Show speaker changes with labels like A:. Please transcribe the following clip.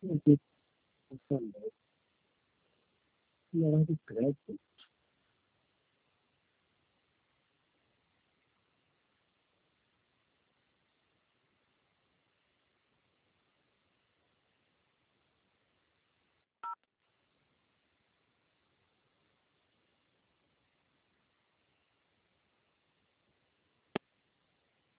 A: It is Sunday. We are going to correct it.